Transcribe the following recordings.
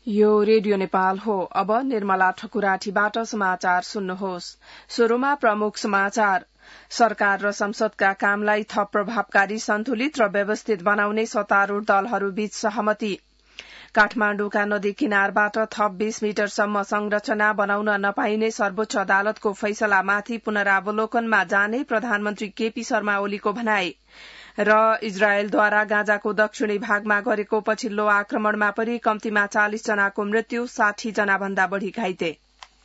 यो रेडियो नेपाल हो। अब निर्मला ठकुराठीबाट समाचार सुन्नुहोस्। सुरुमा प्रमुख समाचार। सरकार र संसदका कामलाई थप प्रभावकारी, सन्तुलित र व्यवस्थित बनाउने सत्तारूढ़ दलहरूबीच सहमति। काठमाण्डुका नदी किनारबाट थप 20 मिटरसम्म संरचना बनाउन नपाइने सर्वोच्च अदालतको फैसलामाथि पुनरावलोकनमा जाने प्रधानमन्त्री केपी शर्मा ओलीको भनाई। र इजरायलद्वारा गाजाको दक्षिणी भागमा गरेको पछिल्लो आक्रमणमा पनि कम्तीमा 40 जनाको मृत्यु, 60 जना भन्दा बढ़ी घाइते।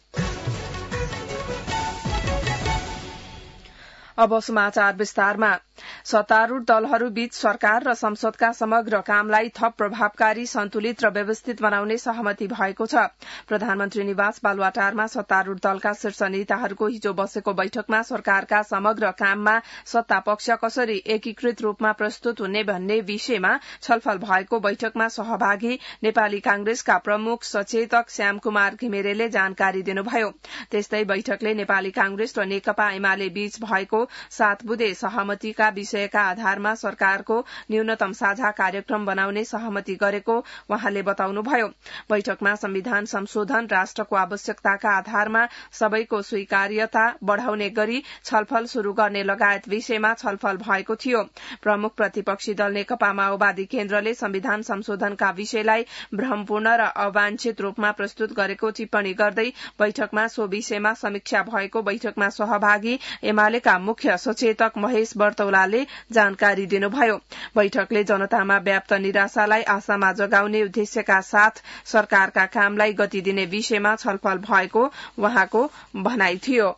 अब समाचार विस्तारमा। सत्तारूढ़ दलहरूबीच सरकार र संसदका समग्र कामलाई थप प्रभावकारी, सन्तुलित र व्यवस्थित बनाउने सहमति भएको छ। प्रधानमन्त्री निवास बालुवाटारमा सत्तारूढ़ दलका शीर्ष नेताहरूको हिजो बसेको बैठकमा सरकारका समग्र काममा सत्ता पक्ष कसरी एकीकृत रूपमा प्रस्तुत हुने भन्ने विषयमा छलफल भएको बैठकमा सहभागी नेपाली कांग्रेसका प्रमुख सचेतक श्यामकुमार घिमिरेले जानकारी दिनुभयो। त्यस्तै बैठकले नेपाली कांग्रेस र नेकपा एमाले बीच भएको 7 बुँदे सहमतिका विषयका आधारमा सरकारको न्यूनतम साझा कार्यक्रम बनाउने सहमति गरेको वहाँले बताउनुभयो। बैठकमा संविधान संशोधन, राष्ट्रको आवश्यकताका आधारमा सबैको स्वीकार्यता बढ़ाउने गरी छलफल शुरू गर्ने लगायत विषयमा छलफल भएको थियो। प्रमुख प्रतिपक्षी दल नेकपा माओवादी केन्द्रले संविधान संशोधनका विषयलाई भ्रमपूर्ण र अवांछित रूपमा प्रस्तुत गरेको टिप्पणी गर्दै बैठकमा सो विषयमा समीक्षा भएको बैठकमा सहभागी एमालेका मुख्य सचेतक महेश बर्तौलाले जानकारी दिनुभयो। बैठकले जनतामा व्याप्त निराशालाई आशामा जगाउने उद्देश्यका साथ सरकारका कामलाई गति दिने विषयमा छलफल भएको वहाँको भनाई थियो।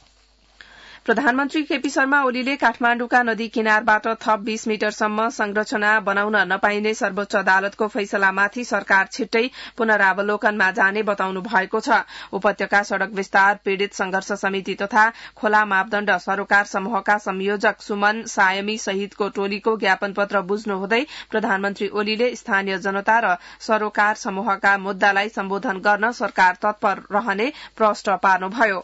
प्रधानमन्त्री केपी शर्मा ओलीले काठमाण्डुका नदी किनारबाट थप 20 मिटरसम्म संरचना बनाउन नपाइने सर्वोच्च अदालतको फैसलामाथि सरकार छिट्टै पुनरावलोकनमा जाने बताउनु भएको छ। उपत्यका सड़क विस्तार पीड़ित संघर्ष समिति तथा खोला मापदण्ड सरोकार समूहका संयोजक सुमन सायमी सहितको टोलीको ज्ञापन पत्र बुझ्नुहुँदै प्रधानमन्त्री ओलीले स्थानीय जनता र सरोकार समूहका मुद्दालाई सम्बोधन गर्न सरकार तत्पर रहने प्रश्न पार्नुभयो।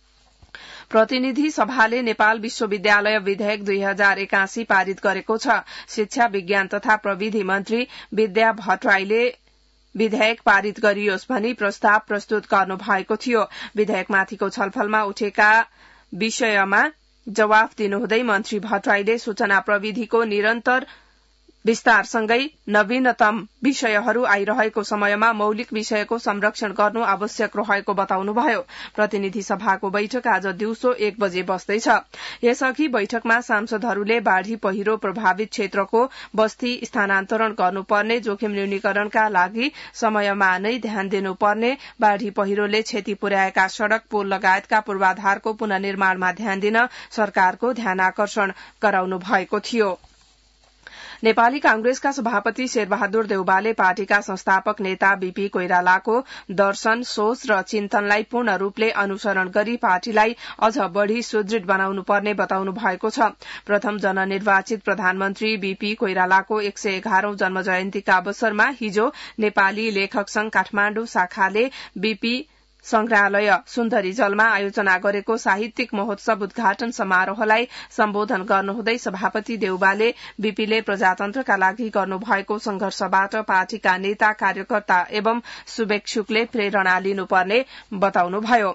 प्रतिनिधि सभाले नेपाल विश्वविद्यालय विधेयक 2081 पारित गरेको छ। शिक्षा, विज्ञान तथा प्रविधि मन्त्री विद्या भट्टराईले विधेयक पारित गरियोस् भनी प्रस्ताव प्रस्तुत गर्नु भएको थियो। विधेयकमाथिको छलफलमा उठेका विषयमा जवाफ दिनुहुँदै मन्त्री भट्टराईले सूचना प्रविधिको निरन्तर विस्तारसँगै नवीनतम विषयहरू आइरहेको समयमा मौलिक विषयको संरक्षण गर्नु आवश्यक रहेको बताउनुभयो। प्रतिनिधि सभाको बैठक आज दिउँसो 1 बजे बस्दैछ। यसअघि बैठकमा सांसदहरूले बाढ़ी पहिरो प्रभावित क्षेत्रको बस्ती स्थानान्तरण गर्नुपर्ने, जोखिम न्यूनीकरणका लागि समयमा नै ध्यान दिनुपर्ने, बाढ़ी पहिरोले क्षति पुर्याएका सड़क, पुल लगायतका पूर्वाधारको पुनर्निर्माणमा ध्यान दिन सरकारको ध्यानाकर्षण गराउनु भएको थियो। नेपाली कांग्रेसका सभापति शेरबहादुर देउवाले पार्टीका संस्थापक नेता बीपी कोइरालाको दर्शन, सोच र चिन्तनलाई पूर्ण रूपले अनुसरण गरी पार्टीलाई अझ बढ़ी सुदृढ़ बनाउनु पर्ने बताउनु भएको छ। प्रथम जननिर्वाचित प्रधानमन्त्री बीपी कोइरालाको 111औं जन्म जयन्तीका अवसरमा हिजो नेपाली लेखक संघ काठमाण्डु शाखाले बीपी संग्रहालय सुन्दरी जलमा आयोजना गरेको साहित्यिक महोत्सव उद्घाटन समारोहलाई सम्बोधन गर्नुहुँदै सभापति देउवाले बीपीले प्रजातन्त्रका लागि गर्नुभएको संघर्षबाट पार्टीका नेता, कार्यकर्ता एवं शुभेच्छुकले प्रेरणा लिनुपर्ने बताउनुभयो।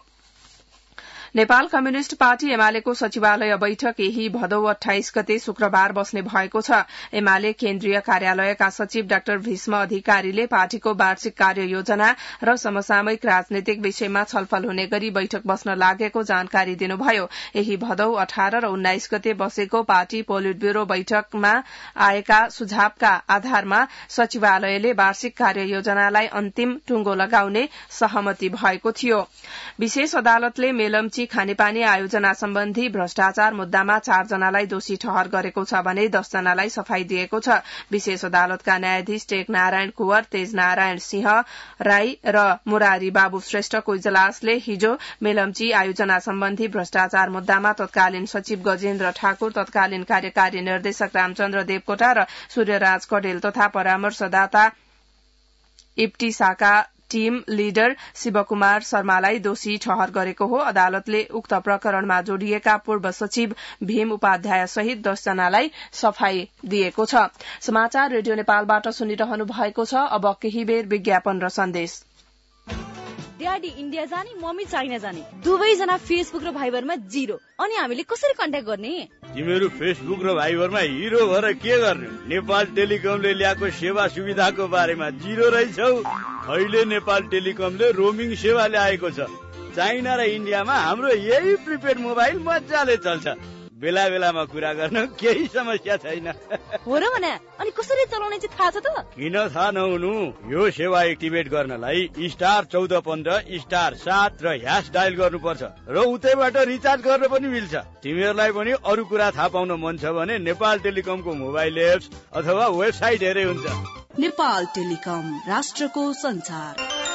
नेपाल कम्युनिष्ट पार्टी एमालेको सचिवालय बैठक यही भदौ 28 गते शुक्रबार बस्ने भएको छ। एमाले केन्द्रीय कार्यालयका सचिव डाक्टर भीष्म अधिकारीले पार्टीको वार्षिक कार्य योजना र समसामयिक राजनीतिक विषयमा छलफल हुने गरी बैठक बस्न लागेको जानकारी दिनुभयो। यही भदौ 18 र 19 गते बसेको पार्टी पोलिट ब्यूरो बैठकमा आएका सुझावका आधारमा सचिवालयले वार्षिक कार्य योजनालाई अन्तिम टुंगो लगाउने सहमति भएको थियो। विशेष अदालतले मेलम्ची खानेपानी आयोजना सम्बन्धी भ्रष्टाचार मुद्दामा 4 जनालाई दोषी ठहर गरेको छ भने 10 जनालाई सफाई दिएको छ। विशेष अदालतका न्यायाधीश टेक नारायण कुँवर, तेज नारायण सिंह राई र मुरारी बाबु श्रेष्ठको इजलासले हिजो मेलम्ची आयोजना सम्बन्धी भ्रष्टाचार मुद्दामा तत्कालीन सचिव गजेन्द्र ठाकुर, तत्कालीन कार्यकारी निर्देशक रामचन्द्र देवकोटा र सूर्यराज कडेल तथा परामर्शदाता इप्टिसाका टीम लिडर शिवकुमार शर्मालाई दोषी ठहर गरेको हो। अदालतले उक्त प्रकरणमा जोडिएका पूर्व सचिव भीम उपाध्याय सहित 10 जनालाई सफाई दिएको छ। समाचार रेडियो नेपालबाट सुनिरहनु भएको छ। अब केही बेर विज्ञापन र सन्देश। ड्याडी इन्डिया जाने, मम्मी चाइना जाने, दुवैजना फेसबुक र भाइबरमा 0। अनि हामीले कसरी कन्ट्याक्ट गर्ने? तिमीहरू फेसबुक र भाइबरमा हिरो भएर के गर्ने? नेपाल टेलिकमले ल्याएको सेवा सुविधाको बारेमा 0 रहेछौ। अहिले नेपाल टेलिकमले रोमिङ सेवा ल्याएको छ। चाइना र इन्डियामा हाम्रो यही प्रिपेड मोबाइल मजाले चल्छ। बेला बेलामा कुरा गर्न केही समस्या छैन। हो र भने अनि कसरी चलाउने चाहिँ थाहा छ त? किन थाहा नहुनु? यो सेवा एक्टिभेट गर्नलाई *1415 *7 र # डायल गर्नुपर्छ र उतैबाट रिचार्ज गर्न पनि मिल्छ। तिमीहरूलाई पनि अरू कुरा थाहा पाउन मन छ भने नेपाल टेलिकमको मोबाइल एप्स अथवा वेबसाइट हेरे हुन्छ। नेपाल टेलिकम, राष्ट्रको संचार।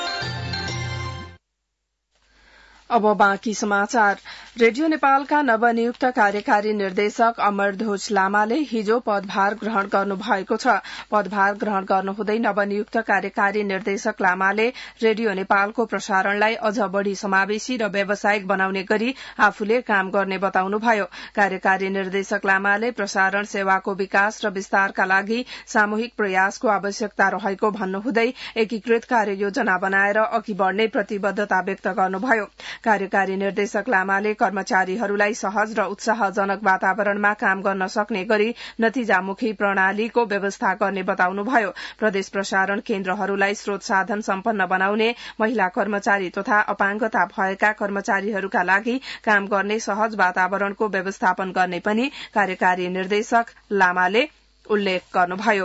अब बाँकी समाचार। रेडियो नेपालका नवनियुक्त कार्यकारी निर्देशक अमरध्वज लामाले हिजो पदभार ग्रहण गर्नु भएको छ। पदभार ग्रहण गर्नुहुँदै नवनियुक्त कार्यकारी निर्देशक लामाले रेडियो नेपालको प्रसारणलाई अझ बढ़ी समावेशी र व्यावसायिक बनाउने गरी आफूले काम गर्ने बताउनुभयो। कार्यकारी निर्देशक लामाले प्रसारण सेवाको विकास र विस्तारका लागि सामूहिक प्रयासको आवश्यकता रहेको भन्नुहुँदै एकीकृत कार्ययोजना बनाएर अघि बढ़ने प्रतिबद्धता व्यक्त गर्नुभयो। कार्यकारी निर्देशक लामाले कर्मचारीहरूलाई सहज र उत्साहजनक वातावरणमा काम गर्न सक्ने गरी नतिजामुखी प्रणालीको व्यवस्था गर्ने बताउनुभयो। प्रदेश प्रसारण केन्द्रहरूलाई स्रोत साधन सम्पन्न बनाउने, महिला कर्मचारी तथा अपाङ्गता भएका कर्मचारीहरूका लागि काम गर्ने सहज वातावरणको व्यवस्थापन गर्ने पनि कार्यकारी निर्देशक लामाले उल्लेख गर्नुभयो।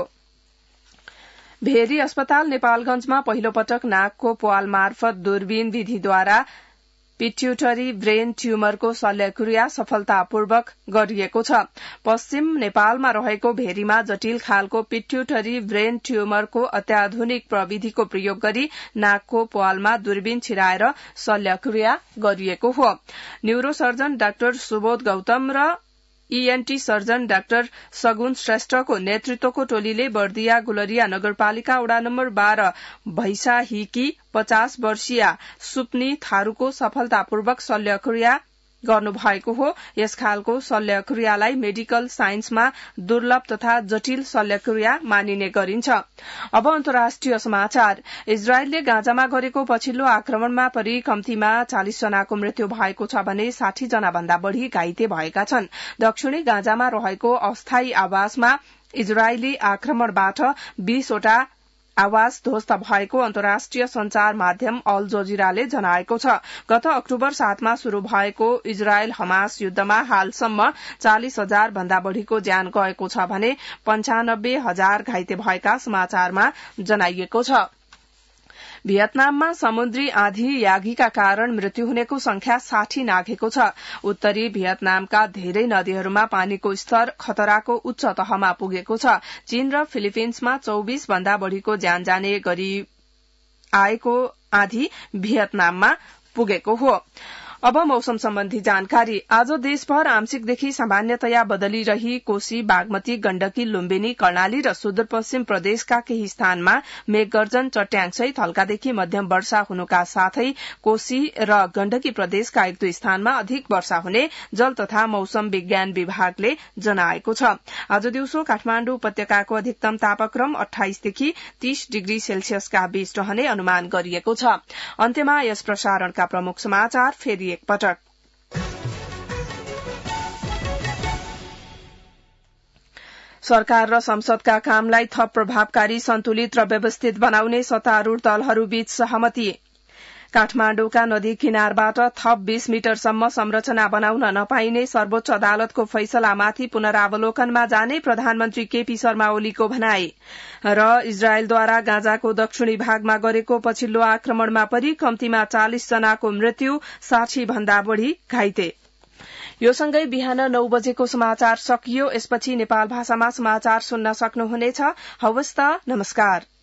भेरी अस्पताल नेपालगंजमा पहिलो पटक नाकको प्वाल मार्फत दूरबीन विधिद्वारा पिट्युटरी ब्रेन ट्यूमरको शल्यक्रिया सफलतापूर्वक गरिएको छ। पश्चिम नेपालमा रहेको भेरीमा जटिल खालको पिट्युटरी ब्रेन ट्यूमरको अत्याधुनिक प्रविधिको प्रयोग गरी नाकको प्वालमा दूरबीन छिराएर शल्यक्रिया गरिएको हो। न्यूरोसर्जन डाक्टर सुबोध गौतम र ईएनटी सर्जन डाक्टर सगुन श्रेष्ठको नेतृत्वको टोलीले बर्दिया गुलरिया नगरपालिका वडा नम्बर 12 भैसाहीकी 50 वर्षीय सुप्नी थारूको सफलतापूर्वक शल्यक्रिया गर्नुभएको हो। यस खालको शल्यक्रियालाई मेडिकल साइन्समा दुर्लभ तथा जटिल शल्यक्रिया मानिने गरिन्छ। अब अन्तर्राष्ट्रिय समाचार। इजरायलले गाजामा गरेको पछिल्लो आक्रमणमा परि कम्तीमा 40 जनाको मृत्यु भएको छ भने 60 जना भन्दा बढ़ी घाइते भएका छन्। दक्षिणी गाजामा रहेको अस्थायी आवासमा इजरायली आक्रमणबाट 20 वटा आवास ध्वस्त भएको अन्तर्राष्ट्रिय संचार माध्यम अल जजिराले जनाएको छ। गत अक्टोबर 7 मा शुरू भएको इजरायल हमास युद्धमा हालसम्म 40,000 भन्दा बढ़ीको ज्यान गएको छ भने 95,000 घाइते भएका समाचारमा जनाइएको छ। भियतनाममा समुद्री आँधी यागीका कारण मृत्यु हुनेको संख्या 60 नाघेको छ। उत्तरी भियतनामका धेरै नदीहरूमा पानीको स्तर खतराको उच्च तहमा पुगेको छ। चीन र फिलिपिन्समा 24 भन्दा बढ़ीको ज्यान जाने गरी आएको आँधी भियतनाममा पुगेको हो। अब मौसम सम्बन्धी जानकारी। आज देशभर आंशिकदेखि सामान्यतया बदली रही कोशी, बागमती, गण्डकी, लुम्बिनी, कर्णाली र सुदूरपश्चिम प्रदेशका केही स्थानमा मेघगर्जन, चट्याङसहित हल्कादेखि मध्यम वर्षा हुनुका साथै कोशी र गण्डकी प्रदेशका 1-2 स्थानमा अधिक वर्षा हुने जल तथा मौसम विज्ञान विभागले जनाएको छ। आज दिउँसो काठमाण्डु उपत्यकाको अधिकतम तापक्रम 28 देखि 30 डिग्री सेल्सियसका बीच रहने अनुमान गरिएको छ। अन्त्यमा यस प्रसारणका प्रमुख समाचार फेरि एकपटक। सरकार र संसदका कामलाई थप प्रभावकारी, सन्तुलित र व्यवस्थित बनाउने सत्तारूढ़ दलहरूबीच सहमति। काठमाण्डुका नदी किनारबाट थप 20 मिटरसम्म संरचना बनाउन नपाइने सर्वोच्च अदालतको फैसलामाथि पुनरावलोकनमा जाने प्रधानमन्त्री केपी शर्मा ओलीको भनाई। र इजरायलद्वारा गाजाको दक्षिणी भागमा गरेको पछिल्लो आक्रमणमा परि कम्तीमा 40 जनाको मृत्यु, 60 भन्दा बढ़ी घाइते। यो सँगै बिहान 9 बजेको समाचार सकियो। यसपछि नेपाल भाषामा समाचार सुन्न सक्नुहुनेछ। हवस् त, नमस्कार।